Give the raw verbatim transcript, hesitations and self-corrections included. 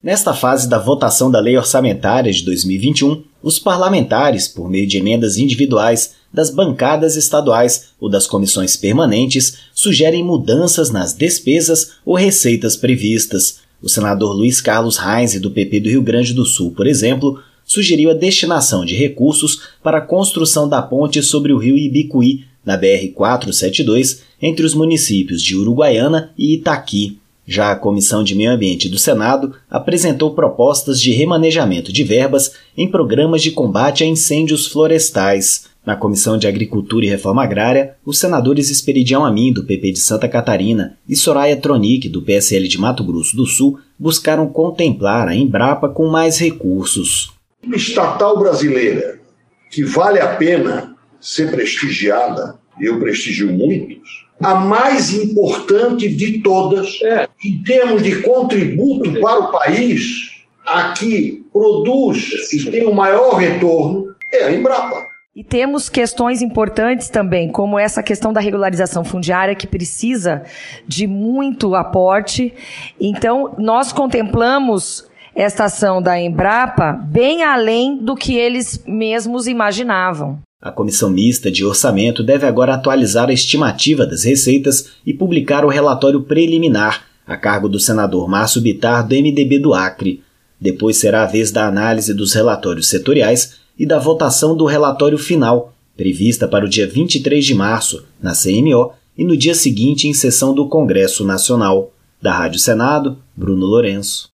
Nesta fase da votação da Lei Orçamentária de dois mil e vinte e um, os parlamentares, por meio de emendas individuais das bancadas estaduais ou das comissões permanentes, sugerem mudanças nas despesas ou receitas previstas. O senador Luiz Carlos Reins, do P P do Rio Grande do Sul, por exemplo, sugeriu a destinação de recursos para a construção da ponte sobre o rio Ibicuí, na B R quatrocentos e setenta e dois, entre os municípios de Uruguaiana e Itaqui. Já a Comissão de Meio Ambiente do Senado apresentou propostas de remanejamento de verbas em programas de combate a incêndios florestais. Na Comissão de Agricultura e Reforma Agrária, os senadores Esperidião Amin, do P P de Santa Catarina, e Soraya Tronic, do P S L de Mato Grosso do Sul, buscaram contemplar a Embrapa com mais recursos. Uma estatal brasileira que vale a pena ser prestigiada, eu prestigio muitos, a mais importante de todas, é, em termos de contributo para o país, a que produz e tem o maior retorno, é a Embrapa. E temos questões importantes também, como essa questão da regularização fundiária, que precisa de muito aporte. Então, nós contemplamos esta ação da Embrapa bem além do que eles mesmos imaginavam. A Comissão Mista de Orçamento deve agora atualizar a estimativa das receitas e publicar o relatório preliminar, a cargo do senador Márcio Bittar, do M D B do Acre. Depois será a vez da análise dos relatórios setoriais e da votação do relatório final, prevista para o dia vinte e três de março, na C M O, e no dia seguinte em sessão do Congresso Nacional. Da Rádio Senado, Bruno Lourenço.